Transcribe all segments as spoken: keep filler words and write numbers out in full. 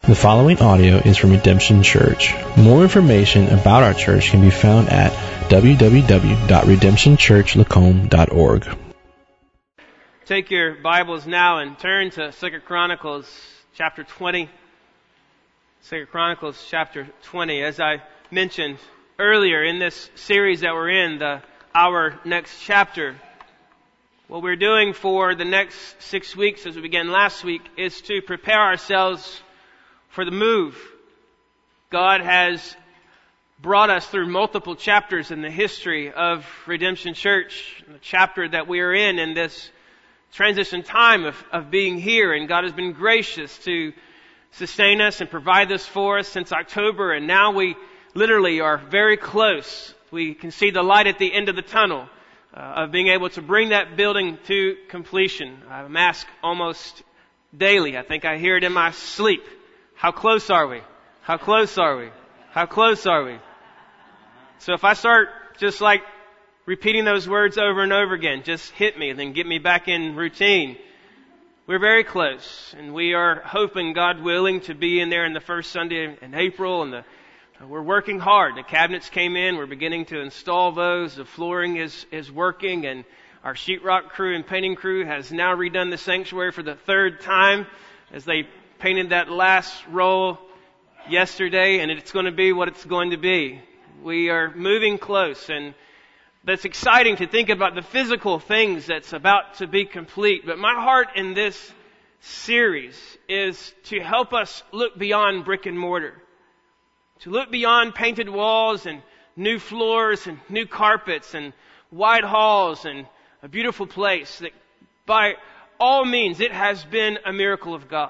The following audio is from Redemption Church. More information about our church can be found at w w w dot redemption church lacombe dot org. Take your Bibles now and turn to Second Chronicles chapter twenty. Second Chronicles chapter twenty. As I mentioned earlier in this series that we're in, the Our Next Chapter, what we're doing for the next six weeks as we began last week is to prepare ourselves for the move. God has brought us through multiple chapters in the history of Redemption Church, the chapter that we are in in this transition time of, of being here, and God has been gracious to sustain us and provide this for us since October, and now we literally are very close. We can see the light at the end of the tunnel uh, of being able to bring that building to completion. I mask almost daily. I think I hear it in my sleep. How close are we? How close are we? How close are we? So if I start just like repeating those words over and over again, just hit me and then get me back in routine. We're very close, and we are hoping, God willing, to be in there in the first Sunday in April, and the, we're working hard. The cabinets came in. We're beginning to install those. The flooring is, is working, and our sheetrock crew and painting crew has now redone the sanctuary for the third time as they painted that last roll yesterday, and it's going to be what it's going to be. We are moving close, and that's exciting to think about the physical things that's about to be complete. But my heart in this series is to help us look beyond brick and mortar, to look beyond painted walls and new floors and new carpets and wide halls and a beautiful place that by all means it has been a miracle of God.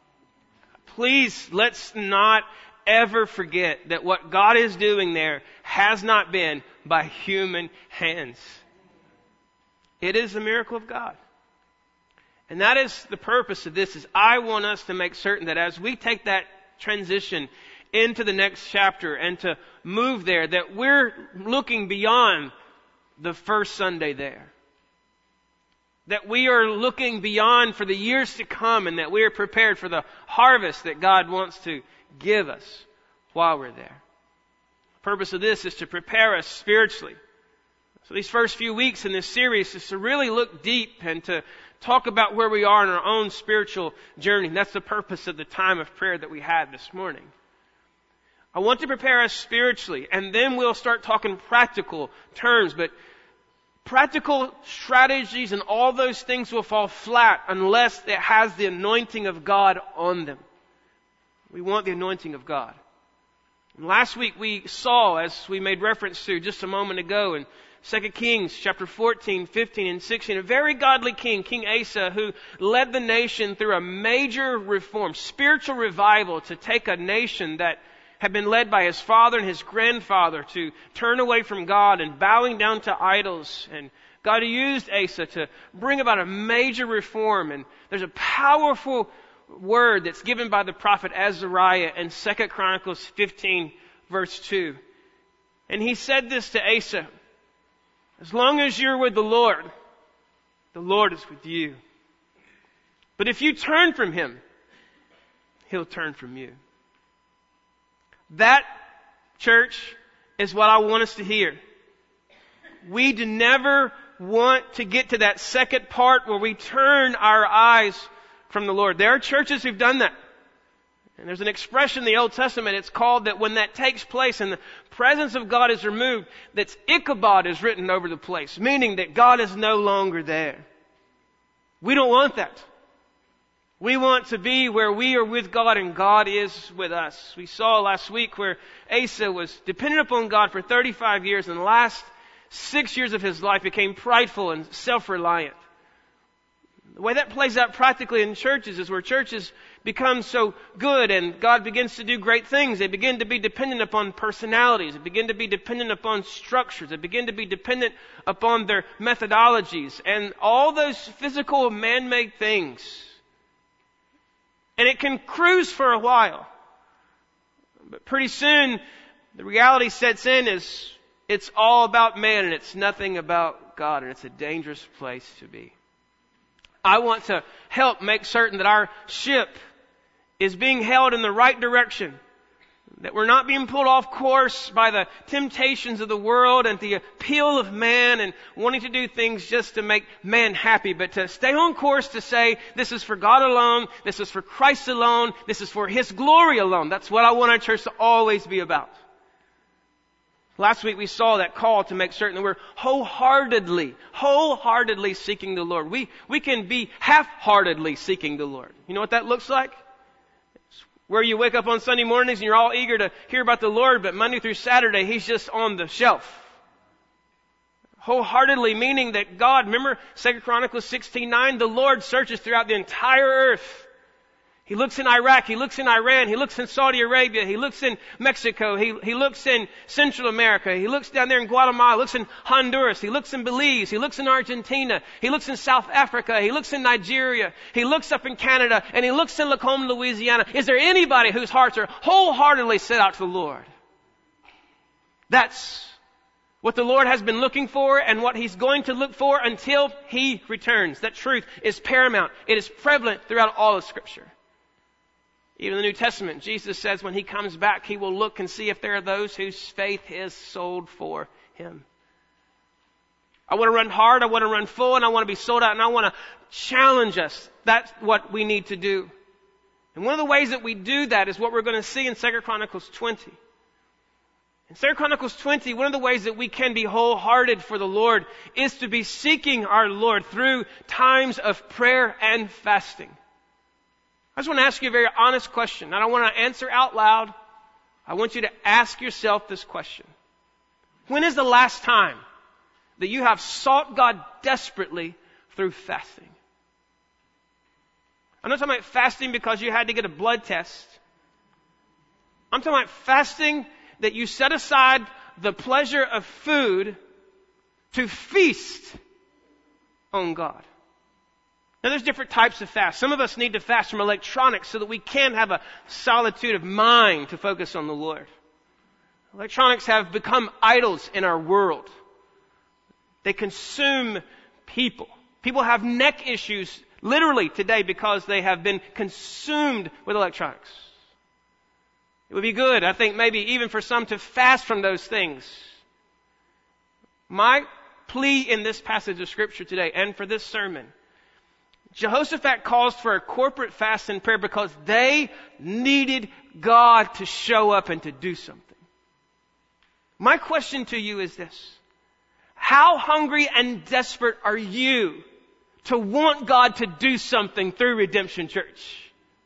Please, let's not ever forget that what God is doing there has not been by human hands. It is a miracle of God. And that is the purpose of this, is I want us to make certain that as we take that transition into the next chapter and to move there, that we're looking beyond the first Sunday there. That we are looking beyond for the years to come, and that we are prepared for the harvest that God wants to give us while we're there. The purpose of this is to prepare us spiritually. So these first few weeks in this series is to really look deep and to talk about where we are in our own spiritual journey. And that's the purpose of the time of prayer that we had this morning. I want to prepare us spiritually, and then we'll start talking practical terms, but practical strategies and all those things will fall flat unless it has the anointing of God on them. We want the anointing of God. And last week we saw, as we made reference to just a moment ago in Second Kings chapter fourteen, fifteen, and sixteen, a very godly king, King Asa, who led the nation through a major reform, spiritual revival, to take a nation that had been led by his father and his grandfather to turn away from God and bowing down to idols. And God used Asa to bring about a major reform. And there's a powerful word that's given by the prophet Azariah in Second Chronicles fifteen, verse two. And he said this to Asa: as long as you're with the Lord, the Lord is with you. But if you turn from Him, He'll turn from you. That, church, is what I want us to hear. We do never want to get to that second part where we turn our eyes from the Lord. There are churches who've done that. And there's an expression in the Old Testament, it's called that when that takes place and the presence of God is removed, that's Ichabod is written over the place, meaning that God is no longer there. We don't want that. We want to be where we are with God and God is with us. We saw last week where Asa was dependent upon God for thirty-five years, and the last six years of his life became prideful and self-reliant. The way that plays out practically in churches is where churches become so good and God begins to do great things. They begin to be dependent upon personalities. They begin to be dependent upon structures. They begin to be dependent upon their methodologies and all those physical man-made things. And it can cruise for a while. But pretty soon, the reality sets in is it's all about man and it's nothing about God. And it's a dangerous place to be. I want to help make certain that our ship is being held in the right direction, that we're not being pulled off course by the temptations of the world and the appeal of man and wanting to do things just to make man happy, but to stay on course to say, this is for God alone, this is for Christ alone, this is for His glory alone. That's what I want our church to always be about. Last week we saw that call to make certain that we're wholeheartedly, wholeheartedly seeking the Lord. We, we can be half-heartedly seeking the Lord. You know what that looks like? It's where you wake up on Sunday mornings and you're all eager to hear about the Lord, but Monday through Saturday He's just on the shelf. Wholeheartedly meaning that God, remember Second Chronicles sixteen nine, the Lord searches throughout the entire earth. He looks in Iraq, He looks in Iran, He looks in Saudi Arabia, He looks in Mexico, He, he looks in Central America, He looks down there in Guatemala, looks in Honduras, He looks in Belize, He looks in Argentina, He looks in South Africa, He looks in Nigeria, He looks up in Canada, and He looks in Lacombe, Louisiana. Is there anybody whose hearts are wholeheartedly set out to the Lord? That's what the Lord has been looking for and what He's going to look for until He returns. That truth is paramount. It is prevalent throughout all of Scripture. Even in the New Testament, Jesus says when He comes back, He will look and see if there are those whose faith is sold for Him. I want to run hard, I want to run full, and I want to be sold out, and I want to challenge us. That's what we need to do. And one of the ways that we do that is what we're going to see in Second Chronicles twenty. In Second Chronicles twenty, one of the ways that we can be wholehearted for the Lord is to be seeking our Lord through times of prayer and fasting. I just want to ask you a very honest question. I don't want to answer out loud. I want you to ask yourself this question. When is the last time that you have sought God desperately through fasting? I'm not talking about fasting because you had to get a blood test. I'm talking about fasting that you set aside the pleasure of food to feast on God. Now there's different types of fast. Some of us need to fast from electronics so that we can have a solitude of mind to focus on the Lord. Electronics have become idols in our world. They consume people. People have neck issues literally today because they have been consumed with electronics. It would be good, I think, maybe even for some to fast from those things. My plea in this passage of Scripture today and for this sermon, Jehoshaphat calls for a corporate fast and prayer because they needed God to show up and to do something. My question to you is this. How hungry and desperate are you to want God to do something through Redemption Church?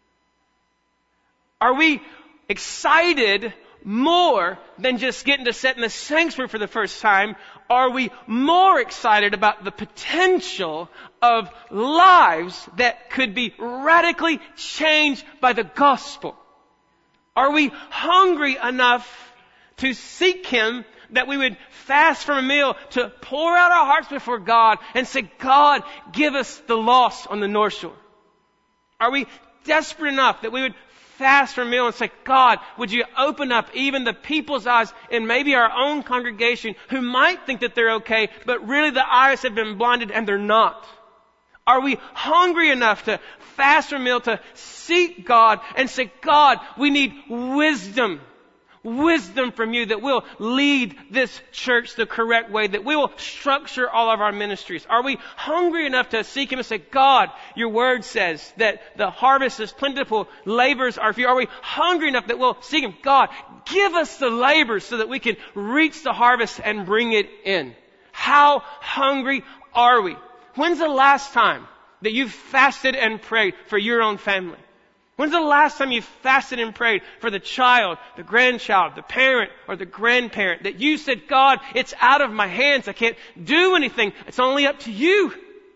Are we excited more than just getting to sit in the sanctuary for the first time? Are we more excited about the potential of lives that could be radically changed by the gospel? Are we hungry enough to seek Him that we would fast from a meal to pour out our hearts before God and say, God, give us the lost on the North Shore? Are we desperate enough that we would fast from a meal and say, God, would you open up even the people's eyes in maybe our own congregation who might think that they're okay, but really the eyes have been blinded and they're not? Are we hungry enough to fast from a meal to seek God and say, God, we need wisdom. Wisdom from you that will lead this church the correct way, that we will structure all of our ministries. Are we hungry enough to seek Him and say, God, your word says that the harvest is plentiful, labors are few. Are we hungry enough that we'll seek Him? God, give us the labors so that we can reach the harvest and bring it in. How hungry are we? When's the last time that you've fasted and prayed for your own family? When's the last time you fasted and prayed for the child, the grandchild, the parent, or the grandparent that you said, God, it's out of my hands. I can't do anything. It's only up to you.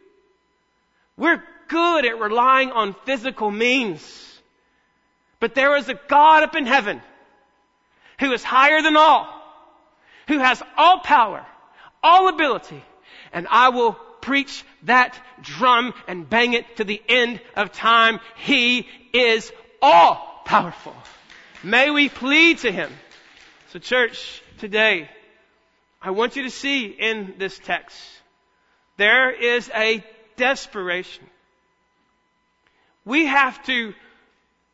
We're good at relying on physical means. But there is a God up in heaven who is higher than all, who has all power, all ability, and I will preach that drum and bang it to the end of time. He is all powerful. May we plead to Him. So church, today, I want you to see in this text, there is a desperation. We have to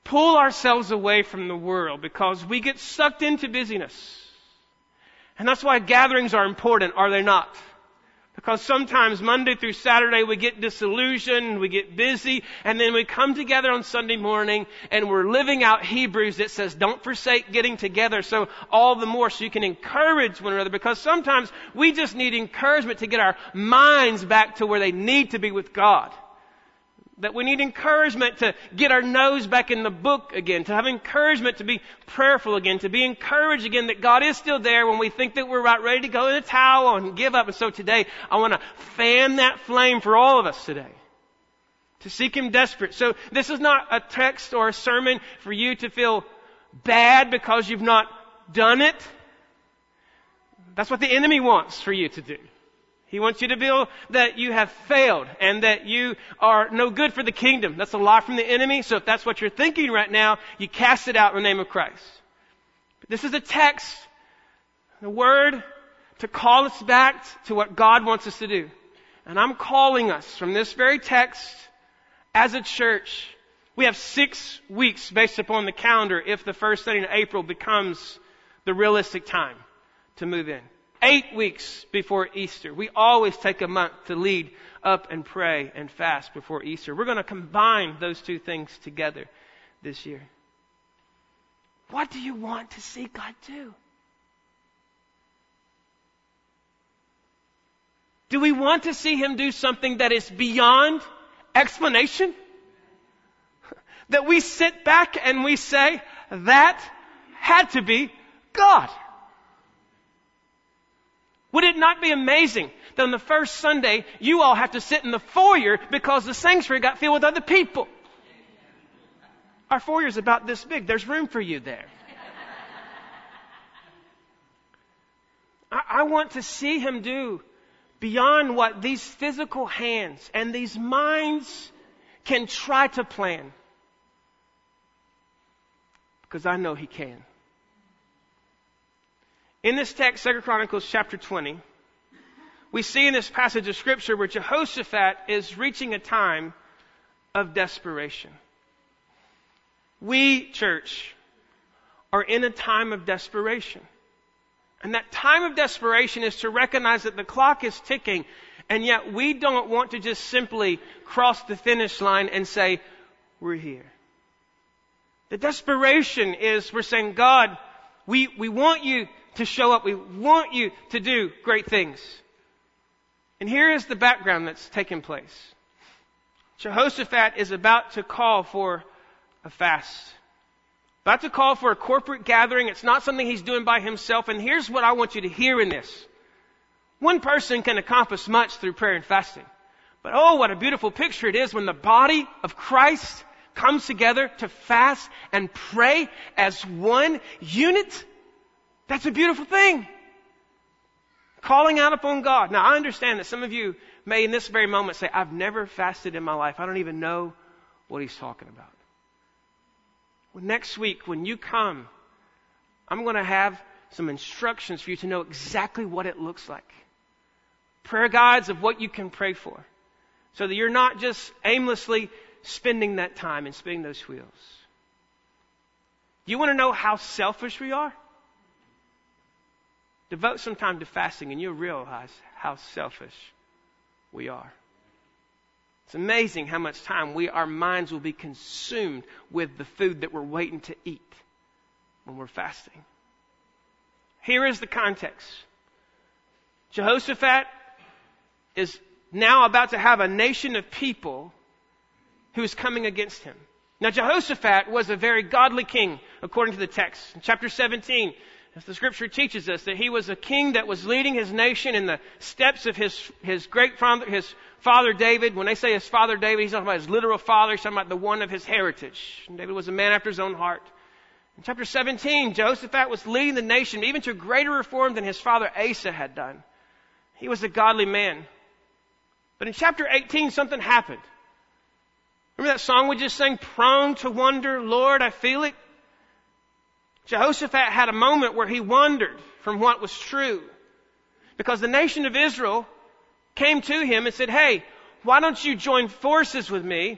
pull ourselves away from the world because we get sucked into busyness. And that's why gatherings are important, are they not? Because sometimes Monday through Saturday we get disillusioned, we get busy, and then we come together on Sunday morning and we're living out Hebrews that says don't forsake getting together. So all the more so you can encourage one another, because sometimes we just need encouragement to get our minds back to where they need to be with God. That we need encouragement to get our nose back in the book again, to have encouragement to be prayerful again, to be encouraged again that God is still there when we think that we're about ready to go in the towel and give up. And so today, I want to fan that flame for all of us today, to seek Him desperate. So this is not a text or a sermon for you to feel bad because you've not done it. That's what the enemy wants for you to do. He wants you to feel that you have failed and that you are no good for the kingdom. That's a lie from the enemy. So if that's what you're thinking right now, you cast it out in the name of Christ. This is a text, a word to call us back to what God wants us to do. And I'm calling us from this very text as a church. We have six weeks based upon the calendar if the first Sunday in April becomes the realistic time to move in. Eight weeks before Easter. We always take a month to lead up and pray and fast before Easter. We're going to combine those two things together this year. What do you want to see God do? Do we want to see Him do something that is beyond explanation? That we sit back and we say, that had to be God. Would it not be amazing that on the first Sunday, you all have to sit in the foyer because the sanctuary got filled with other people? Our foyer is about this big. There's room for you there. I, I want to see Him do beyond what these physical hands and these minds can try to plan. Because I know He can. In this text, Second Chronicles chapter twenty, we see in this passage of Scripture where Jehoshaphat is reaching a time of desperation. We, church, are in a time of desperation. And that time of desperation is to recognize that the clock is ticking, and yet we don't want to just simply cross the finish line and say, we're here. The desperation is we're saying, God, we, we want you to show up. We want you to do great things. And here is the background that's taking place. Jehoshaphat is about to call for a fast. About to call for a corporate gathering. It's not something he's doing by himself. And here's what I want you to hear in this. One person can accomplish much through prayer and fasting. But oh, what a beautiful picture it is when the body of Christ comes together to fast and pray as one unit. That's a beautiful thing. Calling out upon God. Now, I understand that some of you may in this very moment say, I've never fasted in my life. I don't even know what he's talking about. Well, next week, when you come, I'm going to have some instructions for you to know exactly what it looks like. Prayer guides of what you can pray for. So that you're not just aimlessly spending that time and spinning those wheels. Do you want to know how selfish we are? Devote some time to fasting and you'll realize how selfish we are. It's amazing how much time we, our minds will be consumed with the food that we're waiting to eat when we're fasting. Here is the context. Jehoshaphat is now about to have a nation of people who is coming against him. Now Jehoshaphat was a very godly king according to the text. In chapter seventeen, as the scripture teaches us, that he was a king that was leading his nation in the steps of his, his great father, his father David. When they say his father David, he's talking about his literal father. He's talking about the one of his heritage. And David was a man after his own heart. In chapter seventeen, Jehoshaphat was leading the nation even to greater reform than his father Asa had done. He was a godly man. But in chapter eighteen, something happened. Remember that song we just sang, Prone to Wonder, Lord, I Feel It? Jehoshaphat had a moment where he wandered from what was true. Because the nation of Israel came to him and said, hey, why don't you join forces with me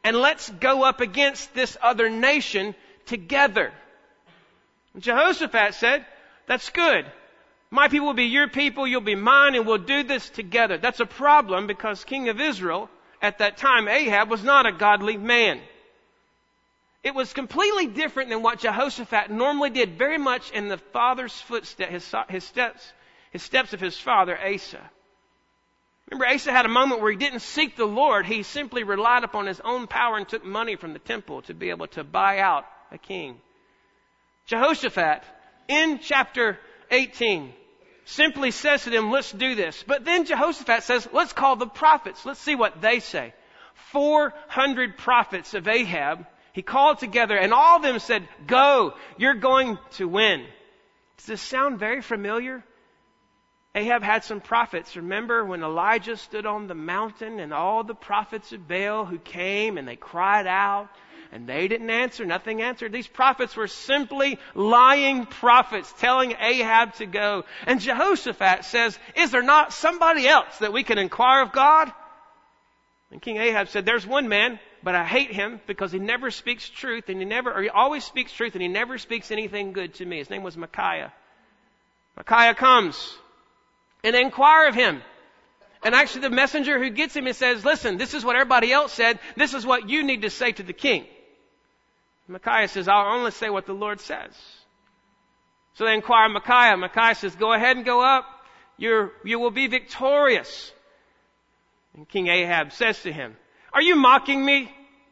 and let's go up against this other nation together. Jehoshaphat said, that's good. My people will be your people, you'll be mine, and we'll do this together. That's a problem because king of Israel at that time, Ahab, was not a godly man. It was completely different than what Jehoshaphat normally did, very much in the father's footsteps, his, his steps, his steps of his father, Asa. Remember, Asa had a moment where he didn't seek the Lord. He simply relied upon his own power and took money from the temple to be able to buy out a king. Jehoshaphat, in chapter eighteen, simply says to them, let's do this. But then Jehoshaphat says, let's call the prophets. Let's see what they say. four hundred prophets of Ahab he called together, and all of them said, go, you're going to win. Does this sound very familiar? Ahab had some prophets. Remember when Elijah stood on the mountain and all the prophets of Baal who came and they cried out and they didn't answer, nothing answered. These prophets were simply lying prophets telling Ahab to go. And Jehoshaphat says, is there not somebody else that we can inquire of God? And King Ahab said, there's one man, but I hate him because he never speaks truth and he never, or he always speaks truth and he never speaks anything good to me. His name was Micaiah. Micaiah comes and they inquire of him. And actually the messenger who gets him and says, listen, this is what everybody else said. This is what you need to say to the king. Micaiah says, I'll only say what the Lord says. So they inquire Micaiah. Micaiah says, go ahead and go up. You're, you will be victorious. And King Ahab says to him, are you mocking me?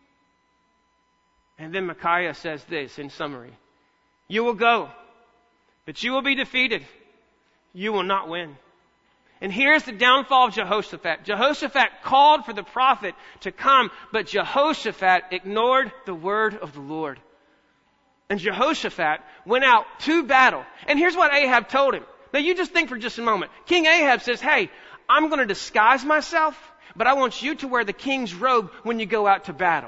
And then Micaiah says this in summary. You will go, but you will be defeated. You will not win. And here's the downfall of Jehoshaphat. Jehoshaphat called for the prophet to come, but Jehoshaphat ignored the word of the Lord. And Jehoshaphat went out to battle. And here's what Ahab told him. Now you just think for just a moment. King Ahab says, hey, I'm going to disguise myself, but I want you to wear the king's robe when you go out to battle.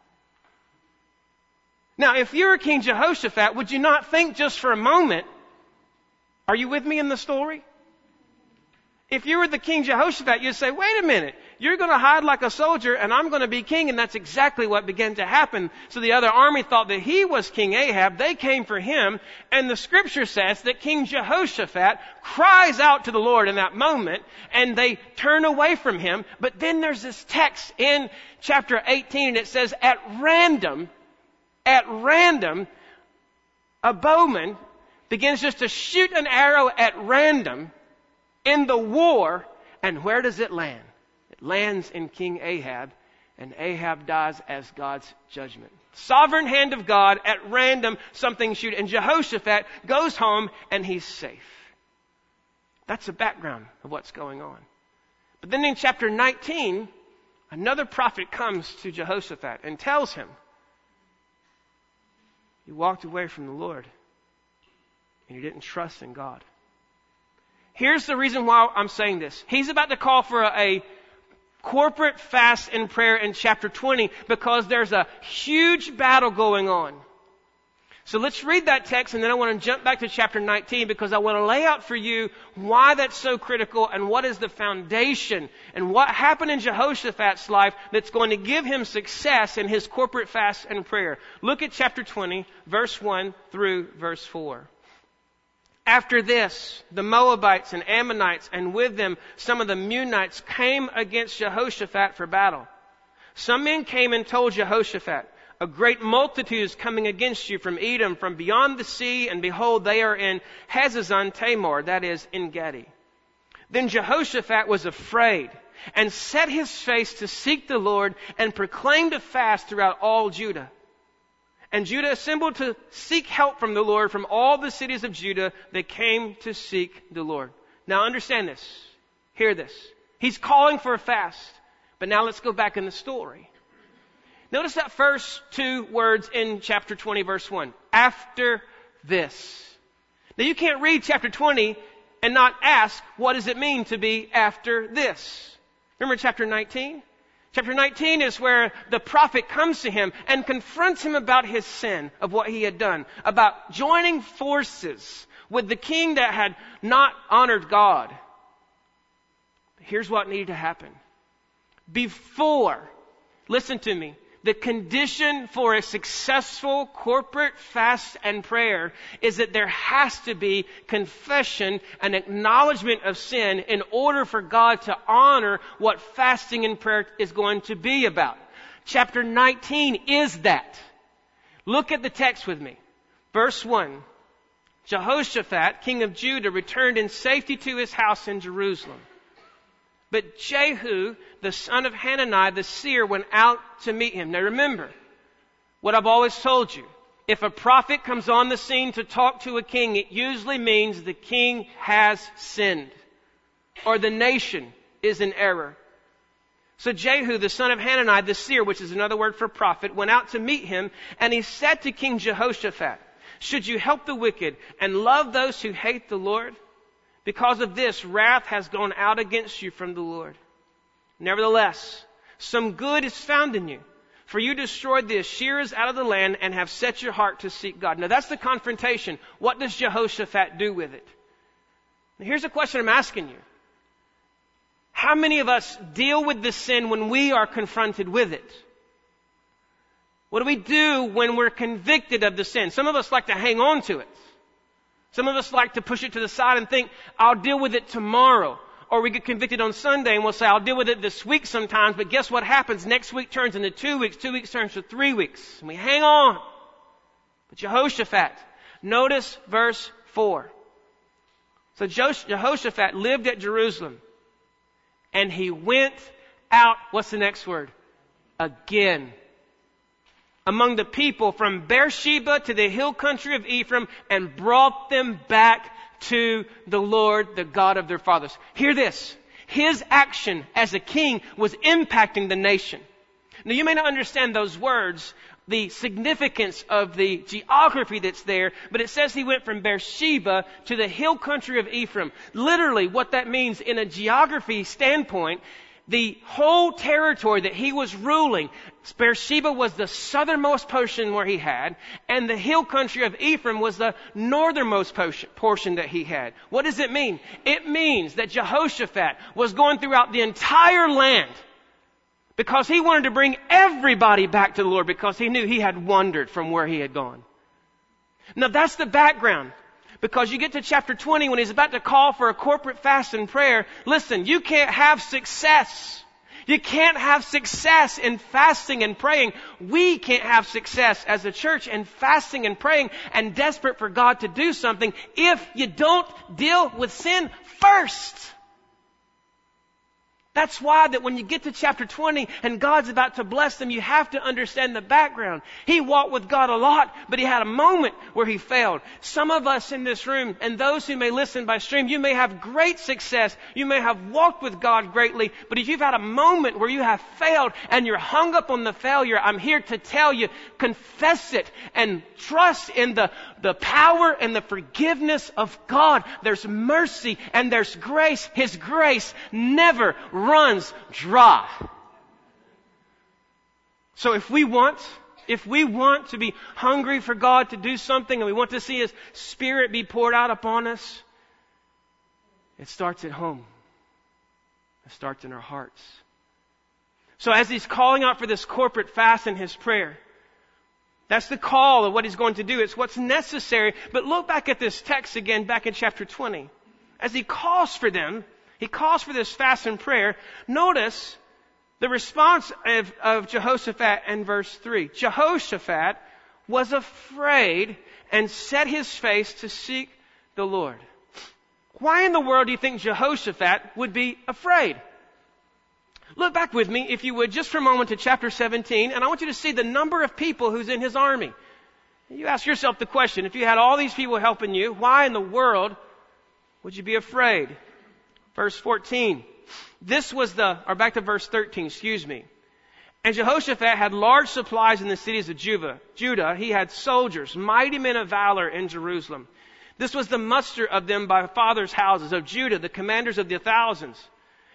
Now, if you're King Jehoshaphat, would you not think just for a moment, are you with me in the story? If you were the King Jehoshaphat, you'd say, wait a minute, you're going to hide like a soldier and I'm going to be king. And that's exactly what began to happen. So the other army thought that he was King Ahab. They came for him. And the scripture says that King Jehoshaphat cries out to the Lord in that moment and they turn away from him. But then there's this text in chapter eighteen and it says, at random, at random, a bowman begins just to shoot an arrow at random in the war, and where does it land? It lands in King Ahab, and Ahab dies as God's judgment. Sovereign hand of God, at random, something shoot, and Jehoshaphat goes home, and he's safe. That's the background of what's going on. But then in chapter nineteen, another prophet comes to Jehoshaphat and tells him, you walked away from the Lord, and you didn't trust in God. Here's the reason why I'm saying this. He's about to call for a, a corporate fast and prayer in chapter twenty because there's a huge battle going on. So let's read that text and then I want to jump back to chapter nineteen because I want to lay out for you why that's so critical and what is the foundation and what happened in Jehoshaphat's life that's going to give him success in his corporate fast and prayer. Look at chapter twenty, verse one through verse four. After this, the Moabites and Ammonites, and with them some of the Meunites, came against Jehoshaphat for battle. Some men came and told Jehoshaphat, a great multitude is coming against you from Edom, from beyond the sea, and behold, they are in Hazazon Tamar, that is, in Gedi. Then Jehoshaphat was afraid, and set his face to seek the Lord, and proclaimed a fast throughout all Judah. And Judah assembled to seek help from the Lord. From all the cities of Judah, they came to seek the Lord. Now understand this. Hear this. He's calling for a fast. But now let's go back in the story. Notice that first two words in chapter twenty, verse one. After this. Now you can't read chapter twenty and not ask, what does it mean to be after this? Remember chapter nineteen? Chapter nineteen is where the prophet comes to him and confronts him about his sin of what he had done, about joining forces with the king that had not honored God. Here's what needed to happen. Before, listen to me, The condition for a successful corporate fast and prayer is that there has to be confession and acknowledgement of sin in order for God to honor what fasting and prayer is going to be about. Chapter nineteen is that. Look at the text with me. Verse one. Jehoshaphat, king of Judah, returned in safety to his house in Jerusalem. But Jehu, the son of Hanani, the seer, went out to meet him. Now remember, what I've always told you. If a prophet comes on the scene to talk to a king, it usually means the king has sinned. Or the nation is in error. So Jehu, the son of Hanani, the seer, which is another word for prophet, went out to meet him, and he said to King Jehoshaphat, "Should you help the wicked and love those who hate the Lord? Because of this, wrath has gone out against you from the Lord. Nevertheless, some good is found in you, for you destroyed the Asherahs out of the land and have set your heart to seek God." Now that's the confrontation. What does Jehoshaphat do with it? Now, here's a question I'm asking you. How many of us deal with the sin when we are confronted with it? What do we do when we're convicted of the sin? Some of us like to hang on to it. Some of us like to push it to the side and think, I'll deal with it tomorrow. Or we get convicted on Sunday and we'll say, I'll deal with it this week sometimes. But guess what happens? Next week turns into two weeks. Two weeks turns to three weeks. And we hang on. But Jehoshaphat, notice verse four. So Jehoshaphat lived at Jerusalem. And he went out, what's the next word? Again. Among the people from Beersheba to the hill country of Ephraim, and brought them back to the Lord, the God of their fathers. Hear this. His action as a king was impacting the nation. Now you may not understand those words, the significance of the geography that's there, but it says he went from Beersheba to the hill country of Ephraim. Literally what that means in a geography standpoint, the whole territory that he was ruling, Beersheba was the southernmost portion where he had, and the hill country of Ephraim was the northernmost portion that he had. What does it mean? It means that Jehoshaphat was going throughout the entire land because he wanted to bring everybody back to the Lord because he knew he had wandered from where he had gone. Now that's the background. Because you get to chapter twenty when he's about to call for a corporate fast and prayer. Listen, you can't have success. You can't have success in fasting and praying. We can't have success as a church in fasting and praying and desperate for God to do something if you don't deal with sin first. That's why that when you get to chapter twenty and God's about to bless them, you have to understand the background. He walked with God a lot, but he had a moment where he failed. Some of us in this room and those who may listen by stream, you may have great success. You may have walked with God greatly, but if you've had a moment where you have failed and you're hung up on the failure, I'm here to tell you, confess it and trust in the, the power and the forgiveness of God. There's mercy and there's grace. His grace never runs dry. So if we want, if we want to be hungry for God to do something and we want to see His Spirit be poured out upon us, it starts at home. It starts in our hearts. So as He's calling out for this corporate fast in His prayer, that's the call of what He's going to do. It's what's necessary. But look back at this text again, back in chapter twenty. As He calls for them, He calls for this fast and prayer. Notice the response of, of Jehoshaphat in verse three. Jehoshaphat was afraid and set his face to seek the Lord. Why in the world do you think Jehoshaphat would be afraid? Look back with me, if you would, just for a moment to chapter seventeen, and I want you to see the number of people who's in his army. You ask yourself the question, if you had all these people helping you, why in the world would you be afraid? Verse fourteen. This was the, or back to verse thirteen, excuse me. And Jehoshaphat had large supplies in the cities of Judah. Judah, he had soldiers, mighty men of valor in Jerusalem. This was the muster of them by fathers' houses, of Judah, the commanders of the thousands.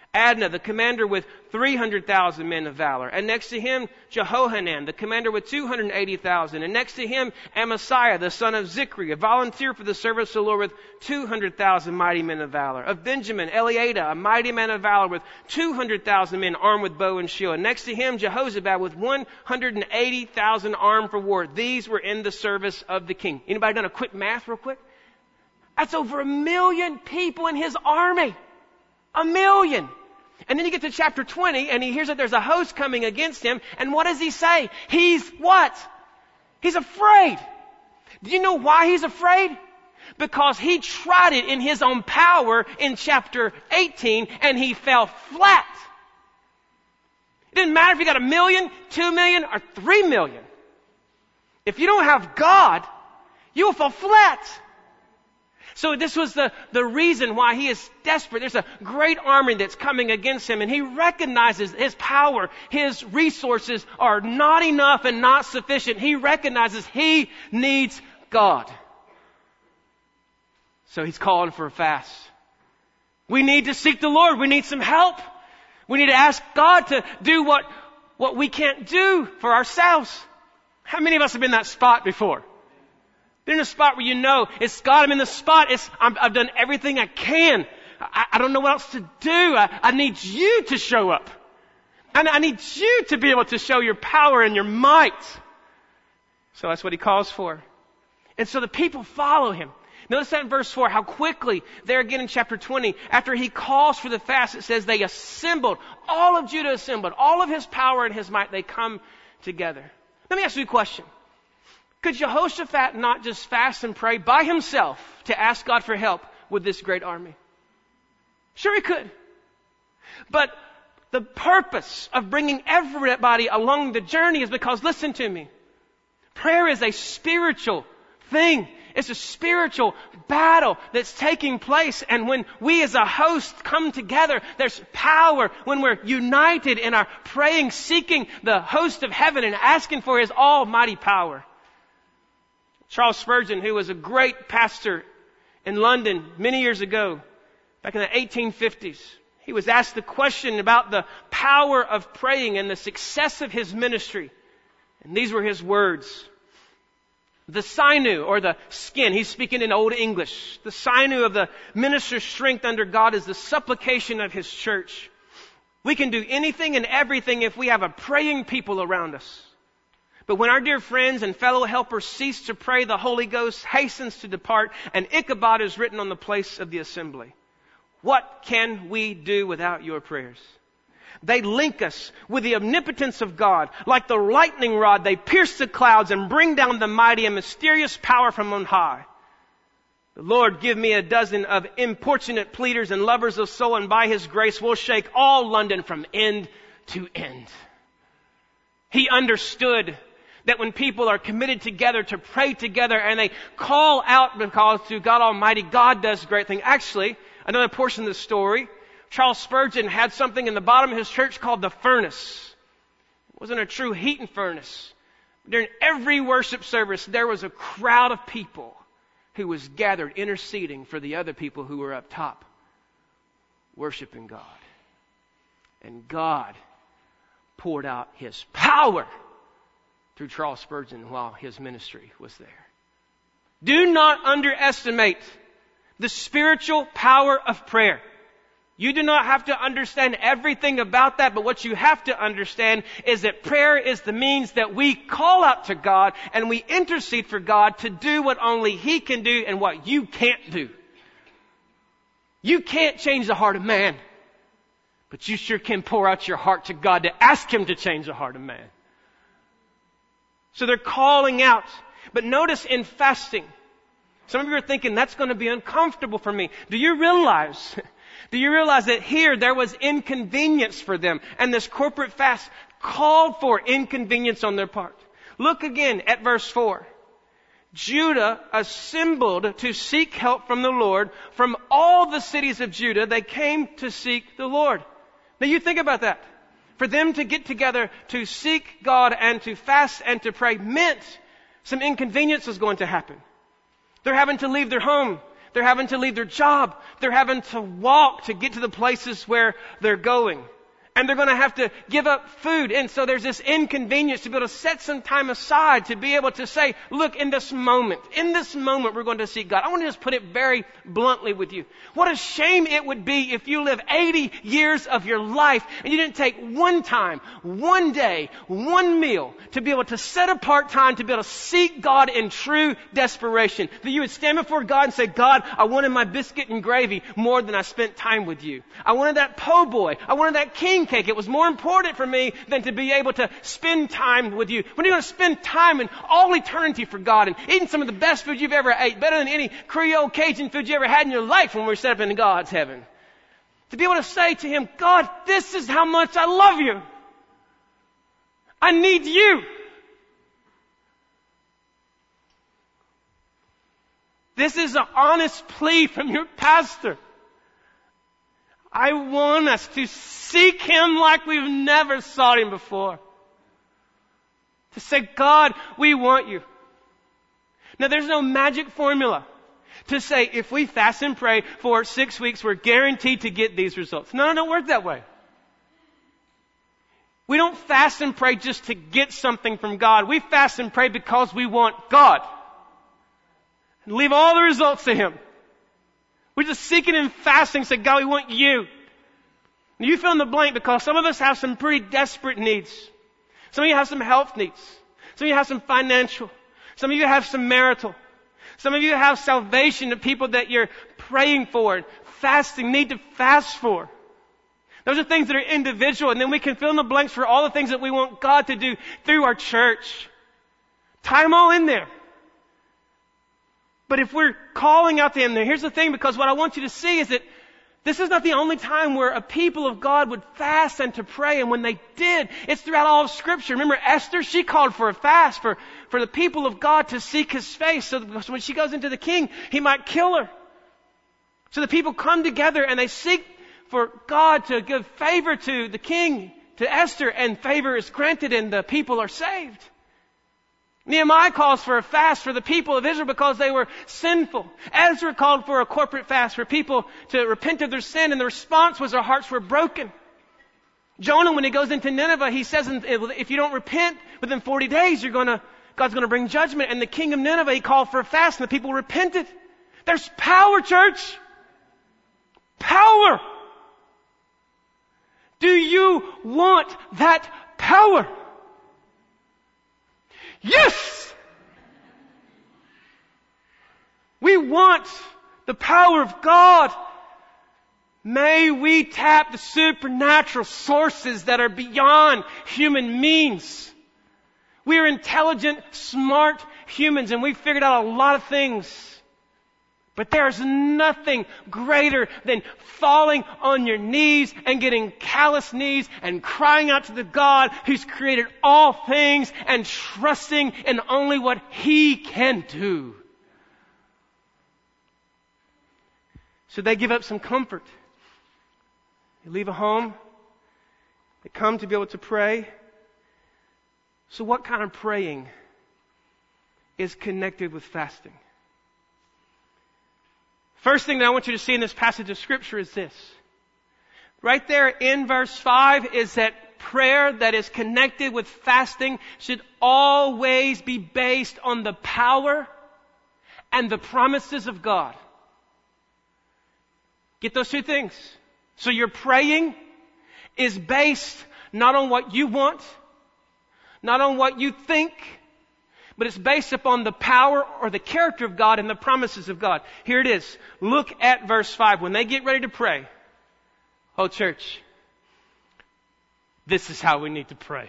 Adnah, the commander with three hundred thousand men of valor. And next to him, Jehohanan, the commander with two hundred eighty thousand. And next to him, Amasiah, the son of Zichri, a volunteer for the service of the Lord with two hundred thousand mighty men of valor. Of Benjamin, Eliada, a mighty man of valor with two hundred thousand men armed with bow and shield. And next to him, Jehozabad with one hundred eighty thousand armed for war. These were in the service of the king. Anybody done a quick math real quick? That's over a million people in his army. A million. And then you get to chapter twenty and he hears that there's a host coming against him. And what does he say? He's what? He's afraid. Do you know why he's afraid? Because he tried it in his own power in chapter eighteen and he fell flat. It didn't matter if you got a million, two million, or three million. If you don't have God, you will fall flat. So this was the, the reason why he is desperate. There's a great army that's coming against him, and he recognizes his power, his resources are not enough and not sufficient. He recognizes he needs God. So he's calling for a fast. We need to seek the Lord. We need some help. We need to ask God to do what, what we can't do for ourselves. How many of us have been in that spot before? Been in a spot where you know, it's God, I'm in the spot, it's, I'm, I've done everything I can. I, I don't know what else to do. I, I need you to show up. And I need you to be able to show your power and your might. So that's what he calls for. And so the people follow him. Notice that in verse four, how quickly, there again in chapter twenty, after he calls for the fast, it says they assembled, all of Judah assembled, all of his power and his might, they come together. Let me ask you a question. Could Jehoshaphat not just fast and pray by himself to ask God for help with this great army? Sure he could. But the purpose of bringing everybody along the journey is because, listen to me, prayer is a spiritual thing. It's a spiritual battle that's taking place. And when we as a host come together, there's power when we're united in our praying, seeking the host of heaven and asking for his almighty power. Charles Spurgeon, who was a great pastor in London many years ago, back in the eighteen fifties, he was asked the question about the power of praying and the success of his ministry. And these were his words. The sinew, or the skin, he's speaking in Old English. The sinew of the minister's strength under God is the supplication of his church. We can do anything and everything if we have a praying people around us. But when our dear friends and fellow helpers cease to pray, the Holy Ghost hastens to depart, and Ichabod is written on the place of the assembly. What can we do without your prayers? They link us with the omnipotence of God. Like the lightning rod, they pierce the clouds and bring down the mighty and mysterious power from on high. The Lord give me a dozen of importunate pleaders and lovers of soul, and by his grace we'll shake all London from end to end. He understood that when people are committed together to pray together and they call out because to God Almighty, God does great things. Actually, another portion of the story, Charles Spurgeon had something in the bottom of his church called the furnace. It wasn't a true heating furnace. During every worship service, there was a crowd of people who was gathered interceding for the other people who were up top, worshiping God. And God poured out his power through Charles Spurgeon while his ministry was there. Do not underestimate the spiritual power of prayer. You do not have to understand everything about that, but what you have to understand is that prayer is the means that we call out to God and we intercede for God to do what only he can do and what you can't do. You can't change the heart of man, but you sure can pour out your heart to God to ask him to change the heart of man. So they're calling out. But notice in fasting, some of you are thinking, that's going to be uncomfortable for me. Do you realize, do you realize that here there was inconvenience for them, and this corporate fast called for inconvenience on their part? Look again at verse four. Judah assembled to seek help from the Lord. From all the cities of Judah, they came to seek the Lord. Now you think about that. For them to get together to seek God and to fast and to pray meant some inconvenience was going to happen. They're having to leave their home. They're having to leave their job. They're having to walk to get to the places where they're going. And they're going to have to give up food. And so there's this inconvenience to be able to set some time aside to be able to say, look, in this moment, in this moment, we're going to seek God. I want to just put it very bluntly with you. What a shame it would be if you live eighty years of your life and you didn't take one time, one day, one meal to be able to set apart time to be able to seek God in true desperation. That you would stand before God and say, God, I wanted my biscuit and gravy more than I spent time with you. I wanted that po' boy. I wanted that king cake. It was more important for me than to be able to spend time with you. When you're going to spend time in all eternity for God and eating some of the best food you've ever ate, better than any Creole Cajun food you ever had in your life when we're set up in God's heaven. To be able to say to Him, God, this is how much I love you. I need you. This is an honest plea from your pastor. I want us to seek Him like we've never sought Him before. To say, God, we want you. Now, there's no magic formula to say if we fast and pray for six weeks, we're guaranteed to get these results. No, no, it don't work that way. We don't fast and pray just to get something from God. We fast and pray because we want God. And leave all the results to Him. We're just seeking and fasting, say, God, we want you. And you fill in the blank because some of us have some pretty desperate needs. Some of you have some health needs. Some of you have some financial. Some of you have some marital. Some of you have salvation to people that you're praying for and fasting, need to fast for. Those are things that are individual, and then we can fill in the blanks for all the things that we want God to do through our church. Tie them all in there. But if we're calling out to Him there, here's the thing, because what I want you to see is that this is not the only time where a people of God would fast and to pray, and when they did, it's throughout all of Scripture. Remember Esther? She called for a fast for, for the people of God to seek His face, so that when she goes into the king, he might kill her. So the people come together and they seek for God to give favor to the king, to Esther, and favor is granted and the people are saved. Nehemiah calls for a fast for the people of Israel because they were sinful. Ezra called for a corporate fast for people to repent of their sin, and the response was their hearts were broken. Jonah, when he goes into Nineveh, he says, if you don't repent within forty days, you're gonna, God's gonna bring judgment. And the king of Nineveh, he called for a fast, and the people repented. There's power, church. Power. Do you want that power? Yes! We want the power of God. May we tap the supernatural sources that are beyond human means. We are intelligent, smart humans, and we've figured out a lot of things. But there's nothing greater than falling on your knees and getting callous knees and crying out to the God who's created all things and trusting in only what He can do. So they give up some comfort. They leave a home. They come to be able to pray. So what kind of praying is connected with fasting? First thing that I want you to see in this passage of Scripture is this. Right there in verse five is that prayer that is connected with fasting should always be based on the power and the promises of God. Get those two things. So your praying is based not on what you want, not on what you think, but it's based upon the power or the character of God and the promises of God. Here it is. Look at verse five. When they get ready to pray, oh church, this is how we need to pray.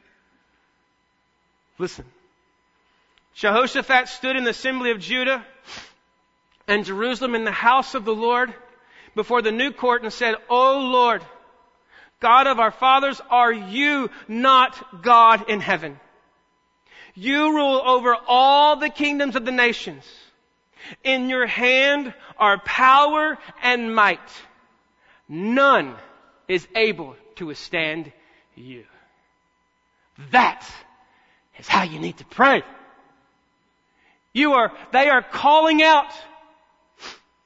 Listen. Jehoshaphat stood in the assembly of Judah and Jerusalem in the house of the Lord before the new court and said, O Lord, God of our fathers, are you not God in heaven? You rule over all the kingdoms of the nations. In your hand are power and might. None is able to withstand you. That is how you need to pray. You are, they are calling out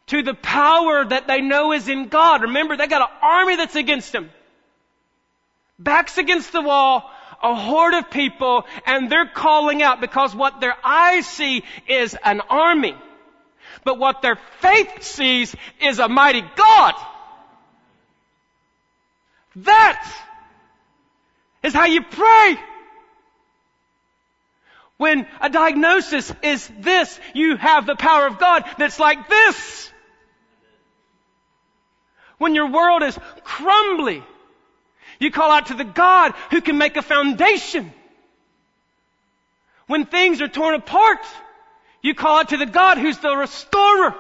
to the power that they know is in God. Remember, they got an army that's against them. Backs against the wall, a horde of people, and they're calling out because what their eyes see is an army. But what their faith sees is a mighty God. That is how you pray. When a diagnosis is this, you have the power of God that's like this. When your world is crumbly, you call out to the God who can make a foundation. When things are torn apart, you call out to the God who's the restorer.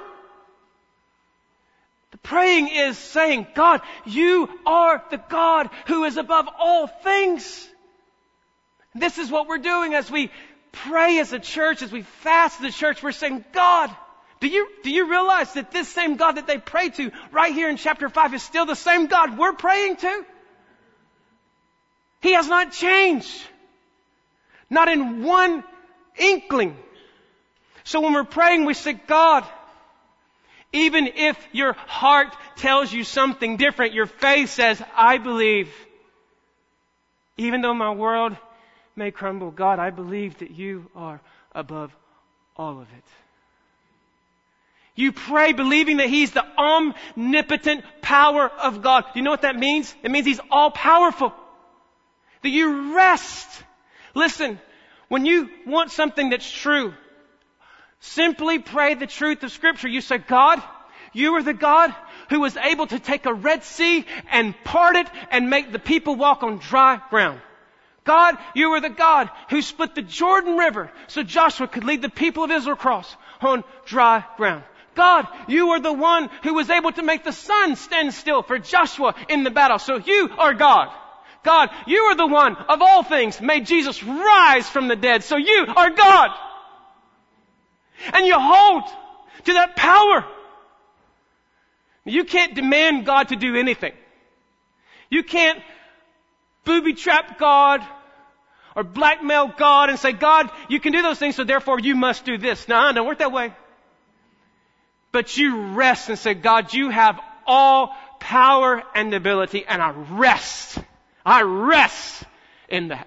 The praying is saying, God, you are the God who is above all things. This is what we're doing as we pray as a church, as we fast as a church. We're saying, God, do you, do you realize that this same God that they pray to right here in chapter five is still the same God we're praying to? He has not changed. Not in one inkling. So when we're praying, we say, God, even if your heart tells you something different, your faith says, I believe. Even though my world may crumble, God, I believe that you are above all of it. You pray believing that He's the omnipotent power of God. Do you know what that means? It means He's all powerful. That you rest. Listen, when you want something that's true, simply pray the truth of Scripture. You say, God, you are the God who was able to take a Red Sea and part it and make the people walk on dry ground. God, you are the God who split the Jordan River so Joshua could lead the people of Israel across on dry ground. God, you are the one who was able to make the sun stand still for Joshua in the battle. So you are God. God, you are the one of all things made Jesus rise from the dead. So you are God. And you hold to that power. You can't demand God to do anything. You can't booby trap God or blackmail God and say, God, you can do those things, so therefore you must do this. No, it don't work that way. But you rest and say, God, you have all power and ability, and I rest. I rest in that.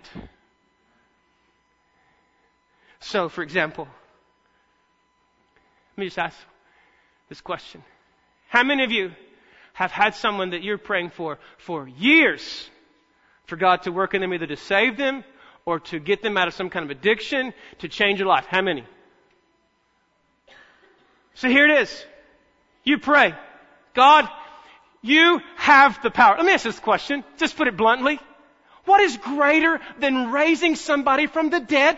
So, for example, let me just ask this question. How many of you have had someone that you're praying for for years for God to work in them, either to save them or to get them out of some kind of addiction, to change their life? How many? So here it is. You pray. God, you have the power. Let me ask this question. Just put it bluntly. What is greater than raising somebody from the dead?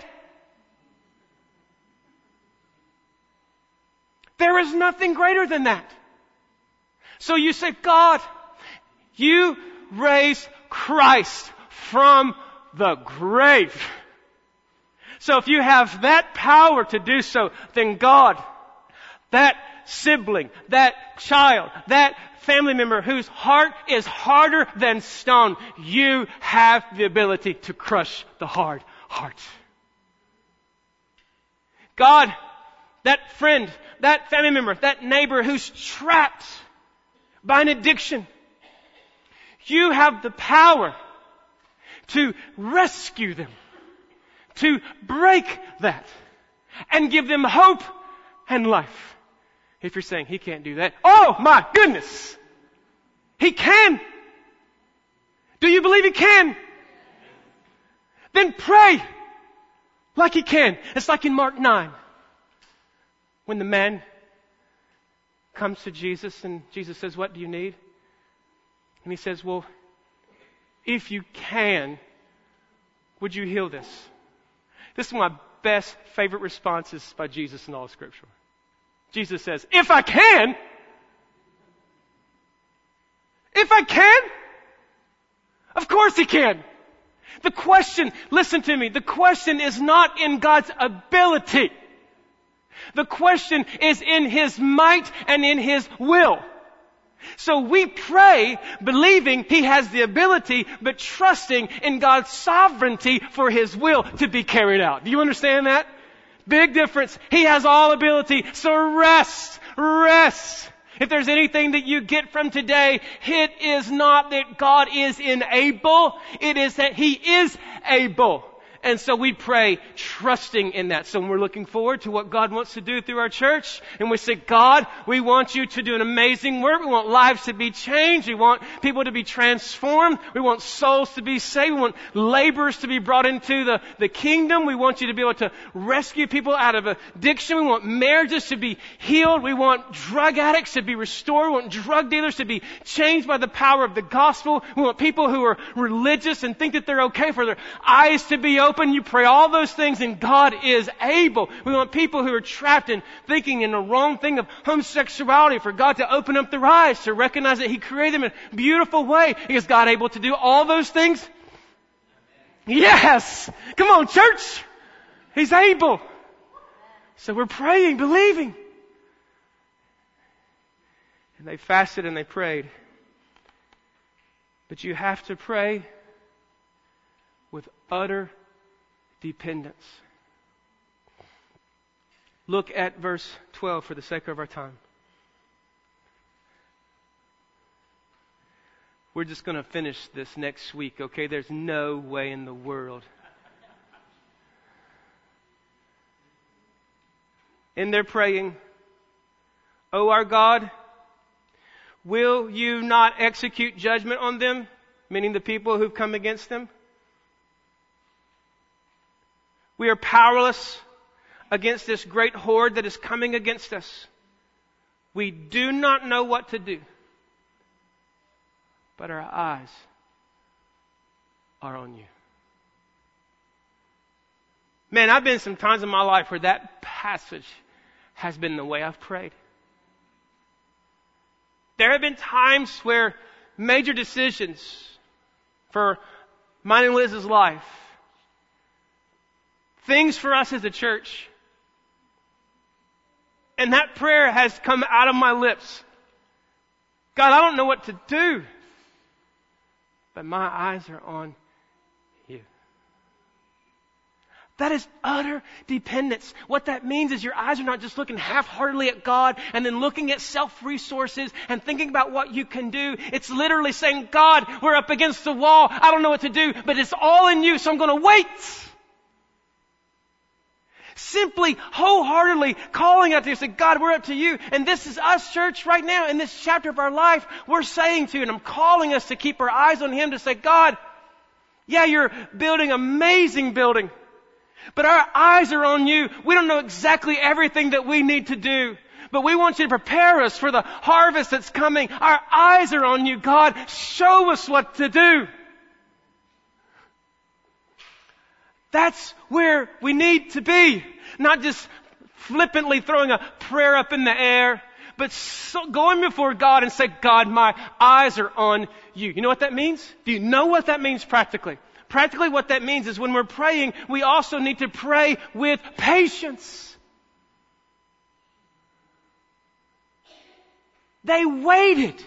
There is nothing greater than that. So you say, God, you raised Christ from the grave. So if you have that power to do so, then God, that sibling, that child, that family member whose heart is harder than stone, you have the ability to crush the hard heart. God, that friend, that family member, that neighbor who's trapped by an addiction, you have the power to rescue them, to break that, and give them hope and life. If you're saying, He can't do that, oh my goodness! He can! Do you believe He can? Then pray like He can. It's like in Mark nine. When the man comes to Jesus and Jesus says, what do you need? And he says, well, if you can, would you heal this? This is one of my best favorite responses by Jesus in all of Scripture. Jesus says, if I can, if I can, of course He can. The question, listen to me, the question is not in God's ability. The question is in His might and in His will. So we pray believing He has the ability, but trusting in God's sovereignty for His will to be carried out. Do you understand that? Big difference. He has all ability. So rest, rest If there's anything that you get from today, it is not that God is unable. It is that He is able. And so we pray trusting in that. So when we're looking forward to what God wants to do through our church, and we say, God, we want you to do an amazing work. We want lives to be changed. We want people to be transformed. We want souls to be saved. We want laborers to be brought into the, the kingdom. We want you to be able to rescue people out of addiction. We want marriages to be healed. We want drug addicts to be restored. We want drug dealers to be changed by the power of the gospel. We want people who are religious and think that they're okay for their eyes to be open. You pray all those things and God is able. We want people who are trapped in thinking in the wrong thing of homosexuality for God to open up their eyes to recognize that He created them in a beautiful way. Is God able to do all those things? Yes! Come on, church! He's able. So we're praying, believing. And they fasted and they prayed. But you have to pray with utter dependence. Look at verse twelve for the sake of our time. We're just going to finish this next week, okay? There's no way in the world. In their praying, O our God, will you not execute judgment on them? Meaning the people who've come against them. We are powerless against this great horde that is coming against us. We do not know what to do. But our eyes are on you. Man, I've been some times in my life where that passage has been the way I've prayed. There have been times where major decisions for mine and Liz's life, things for us as a church, and that prayer has come out of my lips. God, I don't know what to do, but my eyes are on you. That is utter dependence. What that means is your eyes are not just looking half-heartedly at God and then looking at self-resources and thinking about what you can do. It's literally saying, God, we're up against the wall. I don't know what to do, but it's all in you, so I'm going to wait. Simply, wholeheartedly calling out to you, say, God, we're up to you. And this is us, church, right now in this chapter of our life. We're saying to you, and I'm calling us to keep our eyes on Him, to say, God, yeah, you're building amazing building, but our eyes are on you. We don't know exactly everything that we need to do, but we want you to prepare us for the harvest that's coming. Our eyes are on you, God. Show us what to do. That's where we need to be. Not just flippantly throwing a prayer up in the air, but so going before God and say, God, my eyes are on you. You know what that means? Do you know what that means practically? Practically what that means is when we're praying, we also need to pray with patience. They waited.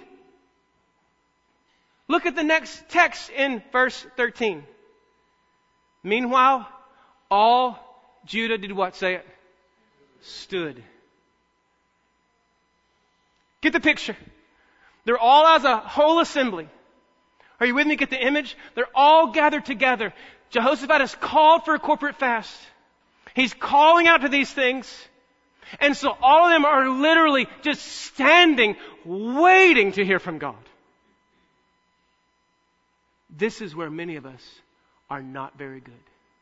Look at the next text in verse thirteen. Meanwhile, all Judah did what? Say it. Stood. Get the picture. They're all as a whole assembly. Are you with me? Get the image? They're all gathered together. Jehoshaphat has called for a corporate fast. He's calling out to these things. And so all of them are literally just standing, waiting to hear from God. This is where many of us are not very good.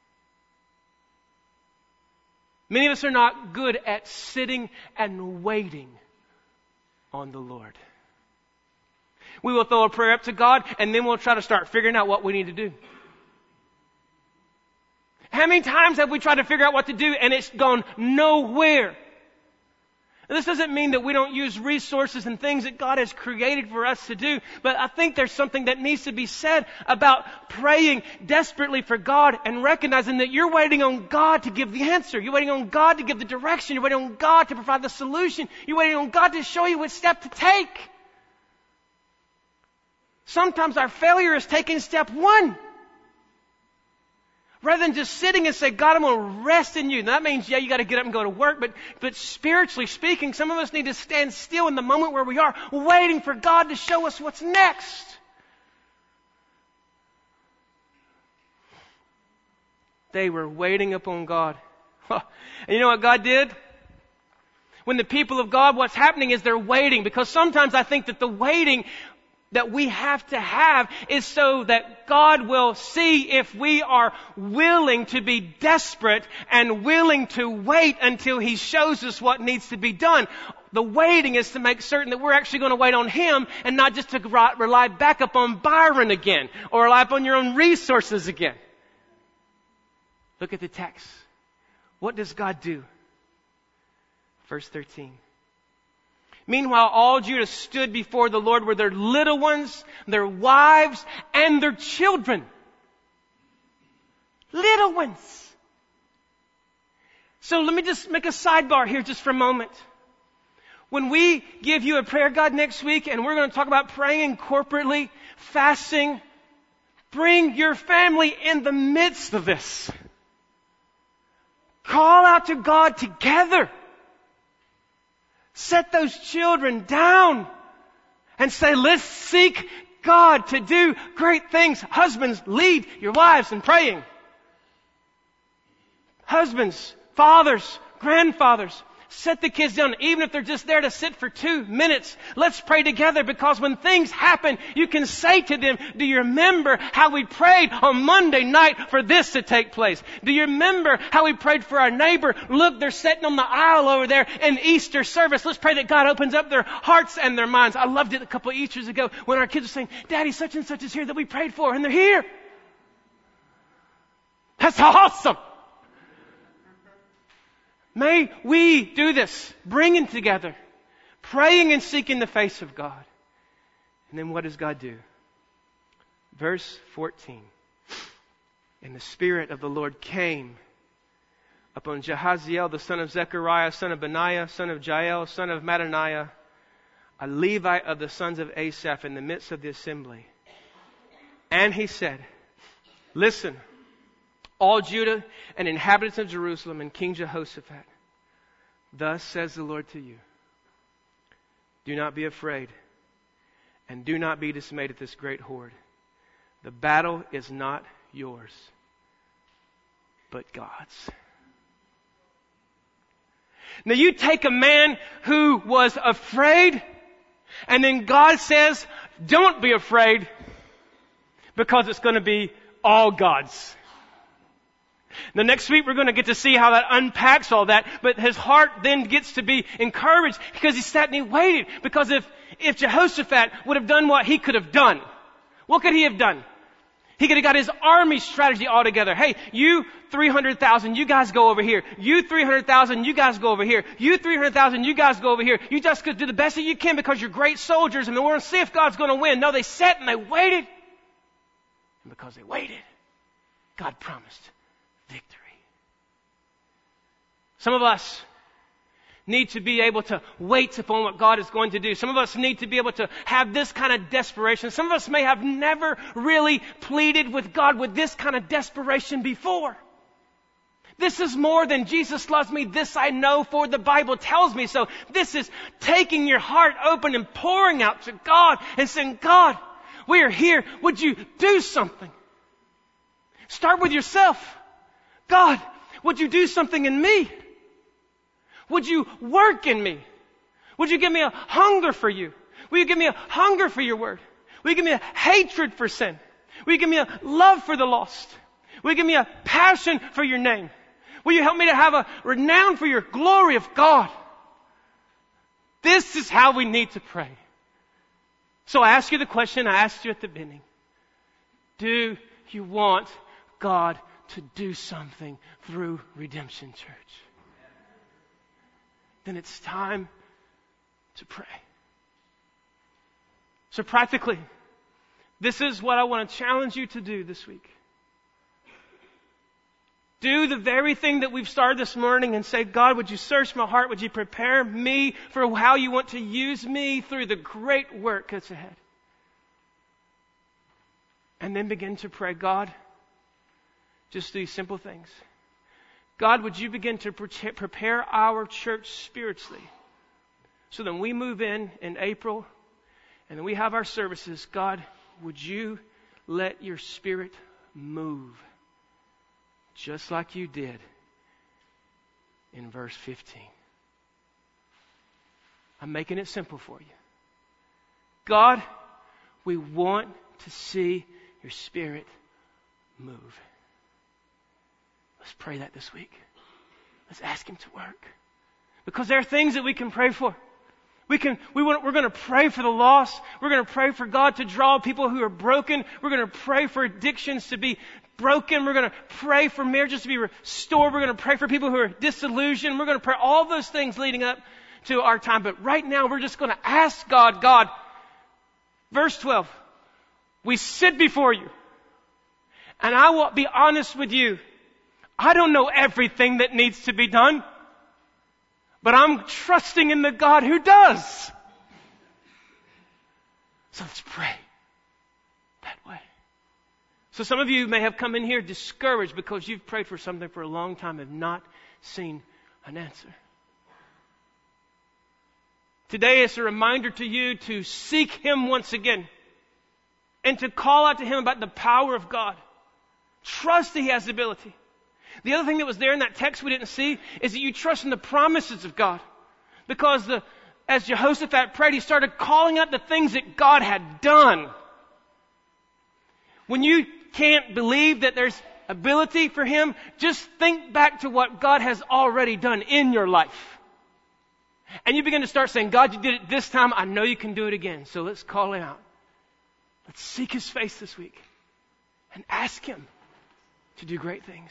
Many of us are not good at sitting and waiting on the Lord. We will throw a prayer up to God and then we'll try to start figuring out what we need to do. How many times have we tried to figure out what to do and it's gone nowhere? And this doesn't mean that we don't use resources and things that God has created for us to do, but I think there's something that needs to be said about praying desperately for God and recognizing that you're waiting on God to give the answer. You're waiting on God to give the direction. You're waiting on God to provide the solution. You're waiting on God to show you what step to take. Sometimes our failure is taking step one. Rather than just sitting and say, God, I'm going to rest in you. And that means, yeah, you got to get up and go to work. But, but spiritually speaking, some of us need to stand still in the moment where we are, waiting for God to show us what's next. They were waiting upon God. And you know what God did? When the people of God, what's happening is they're waiting. Because sometimes I think that the waiting that we have to have is so that God will see if we are willing to be desperate and willing to wait until He shows us what needs to be done. The waiting is to make certain that we're actually going to wait on Him and not just to rely back upon Byron again or rely upon your own resources again. Look at the text. What does God do? Verse thirteen. Meanwhile, all Judah stood before the Lord with their little ones, their wives, and their children. Little ones. So let me just make a sidebar here just for a moment. When we give you a prayer guide next week, and we're going to talk about praying corporately, fasting, bring your family in the midst of this. Call out to God together. Set those children down and say, let's seek God to do great things. Husbands, lead your wives in praying. Husbands, fathers, grandfathers, set the kids down, even if they're just there to sit for two minutes. Let's pray together, because when things happen, you can say to them, do you remember how we prayed on Monday night for this to take place? Do you remember how we prayed for our neighbor? Look, they're sitting on the aisle over there in Easter service. Let's pray that God opens up their hearts and their minds. I loved it a couple of Easters ago when our kids were saying, Daddy, such and such is here that we prayed for, and they're here. That's awesome. May we do this, bringing together, praying and seeking the face of God. And then what does God do? Verse fourteen. And the Spirit of the Lord came upon Jahaziel, the son of Zechariah, son of Benaiah, son of Jael, son of Mattaniah, a Levite of the sons of Asaph, in the midst of the assembly. And he said, listen, all Judah and inhabitants of Jerusalem and King Jehoshaphat, thus says the Lord to you, do not be afraid and do not be dismayed at this great horde. The battle is not yours, but God's. Now you take a man who was afraid, and then God says, don't be afraid, because it's going to be all God's. Now next week we're going to get to see how that unpacks all that, but his heart then gets to be encouraged because he sat and he waited. Because if, if Jehoshaphat would have done what he could have done, what could he have done? He could have got his army strategy all together. Hey, you three hundred thousand, you guys go over here. You three hundred thousand, you guys go over here. You three hundred thousand, you guys go over here. You just do the best that you can because you're great soldiers and we're going to see if God's going to win. No, they sat and they waited. And because they waited, God promised victory. Some of us need to be able to wait upon what God is going to do. Some of us need to be able to have this kind of desperation. Some of us may have never really pleaded with God with this kind of desperation before. This is more than Jesus loves me. This I know, for the Bible tells me so. This is taking your heart open and pouring out to God and saying, God, we are here. Would you do something? Start with yourself. God, would you do something in me? Would you work in me? Would you give me a hunger for you? Will you give me a hunger for your word? Will you give me a hatred for sin? Will you give me a love for the lost? Will you give me a passion for your name? Will you help me to have a renown for your glory of God? This is how we need to pray. So I ask you the question I asked you at the beginning. Do you want God to do something through Redemption Church? Then it's time to pray. So practically, this is what I want to challenge you to do this week. Do the very thing that we've started this morning and say, God, would you search my heart? Would you prepare me for how you want to use me through the great work that's ahead? And then begin to pray, God, Just these simple things. God, would you begin to pre- prepare our church spiritually so that when we move in in April and then we have our services, God, would you let your Spirit move just like you did in verse fifteen. I'm making it simple for you. God, we want to see your Spirit move. Let's pray that this week. Let's ask Him to work. Because there are things that we can pray for. We can, we want, we're going to pray for the lost. We're going to pray for God to draw people who are broken. We're going to pray for addictions to be broken. We're going to pray for marriages to be restored. We're going to pray for people who are disillusioned. We're going to pray all those things leading up to our time. But right now we're just going to ask God, God, verse twelve, we sit before you. And I will be honest with you. I don't know everything that needs to be done. But I'm trusting in the God who does. So let's pray that way. So some of you may have come in here discouraged because you've prayed for something for a long time and have not seen an answer. Today is a reminder to you to seek Him once again and to call out to Him about the power of God. Trust that He has the ability. The other thing that was there in that text we didn't see is that you trust in the promises of God. Because the, as Jehoshaphat prayed, he started calling out the things that God had done. When you can't believe that there's ability for Him, just think back to what God has already done in your life. And you begin to start saying, God, you did it this time. I know you can do it again. So let's call Him out. Let's seek His face this week and ask Him to do great things.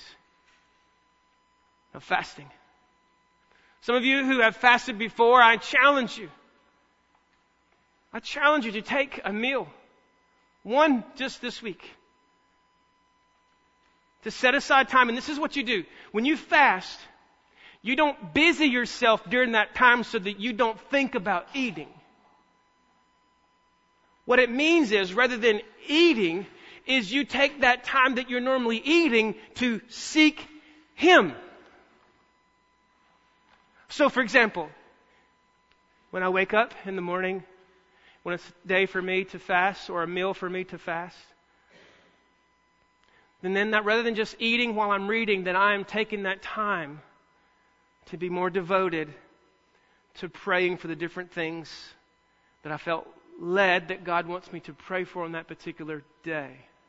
Of fasting. Some of you who have fasted before, I challenge you. I challenge you to take a meal. One just this week. To set aside time. And this is what you do. When you fast, you don't busy yourself during that time so that you don't think about eating. What it means is, rather than eating, is you take that time that you're normally eating to seek Him. So, for example, when I wake up in the morning, when it's a day for me to fast or a meal for me to fast, then, then that rather than just eating while I'm reading, that I am taking that time to be more devoted to praying for the different things that I felt led that God wants me to pray for on that particular day.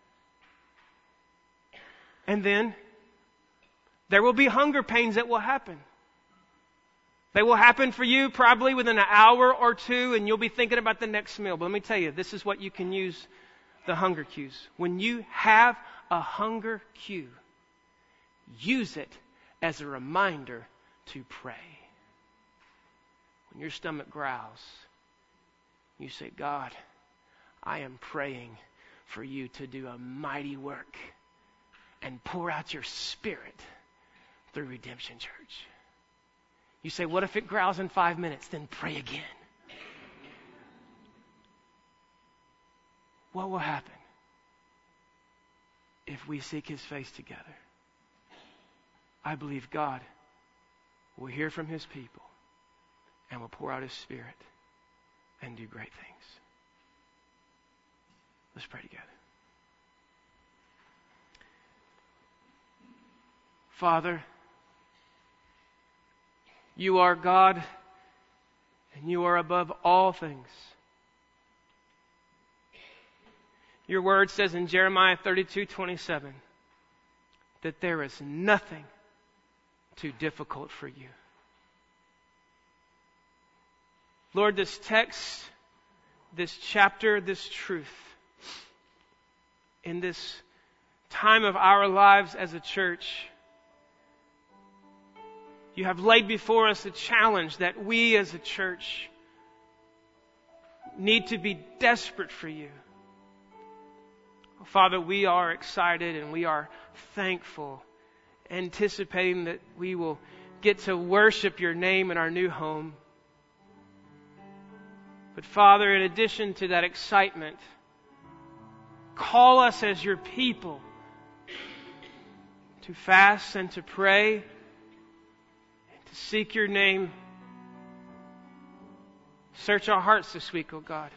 And then there will be hunger pains that will happen. They will happen for you probably within an hour or two, and you'll be thinking about the next meal. But let me tell you, this is what you can use the hunger cues. When you have a hunger cue, use it as a reminder to pray. When your stomach growls, you say, God, I am praying for you to do a mighty work and pour out your Spirit through Redemption Church. You say, what if it growls in five minutes? Then pray again. What will happen if we seek His face together? I believe God will hear from His people and will pour out His Spirit and do great things. Let's pray together. Father, You are God, and You are above all things. Your word says in Jeremiah thirty-two twenty-seven that there is nothing too difficult for You. Lord, this text, this chapter, this truth, in this time of our lives as a church, You have laid before us a challenge that we as a church need to be desperate for You. Father, we are excited and we are thankful, anticipating that we will get to worship Your name in our new home. But Father, in addition to that excitement, call us as Your people to fast and to pray, and to seek your name. Search our hearts this week, oh God.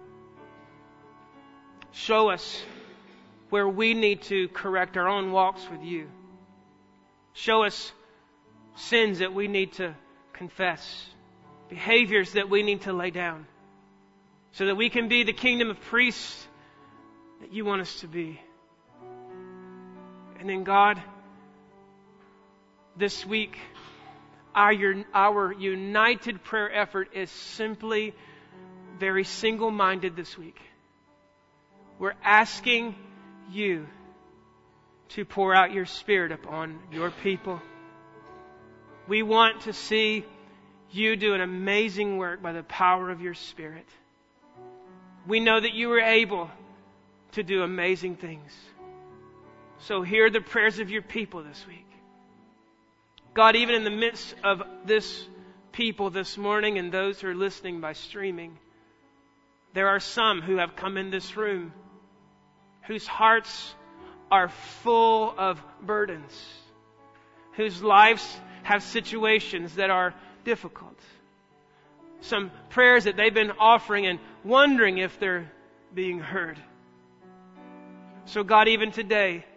Show us where we need to correct our own walks with you. Show us sins that we need to confess, behaviors that we need to lay down, so that we can be the kingdom of priests that you want us to be. And then God, this week, our, our united prayer effort is simply very single-minded this week. We're asking you to pour out your Spirit upon your people. We want to see you do an amazing work by the power of your Spirit. We know that you are able to do amazing things. So hear the prayers of your people this week. God, even in the midst of this people this morning and those who are listening by streaming, there are some who have come in this room whose hearts are full of burdens, whose lives have situations that are difficult. Some prayers that they've been offering and wondering if they're being heard. So God, even today,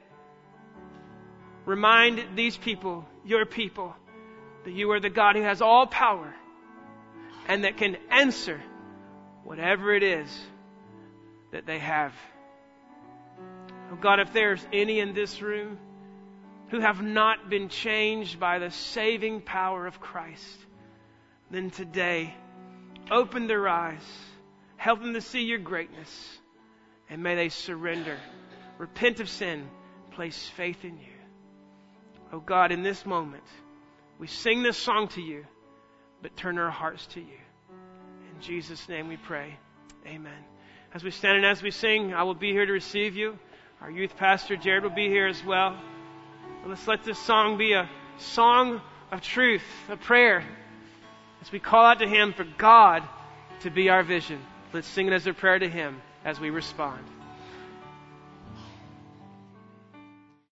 remind these people, your people, that you are the God who has all power and that can answer whatever it is that they have. Oh God, if there's any in this room who have not been changed by the saving power of Christ, then today, open their eyes, help them to see your greatness, and may they surrender, repent of sin, place faith in you. Oh God, in this moment, we sing this song to you, but turn our hearts to you. In Jesus' name we pray. Amen. As we stand and as we sing, I will be here to receive you. Our youth pastor, Jared, will be here as well. But let's let this song be a song of truth, a prayer, as we call out to Him for God to be our vision. Let's sing it as a prayer to Him as we respond.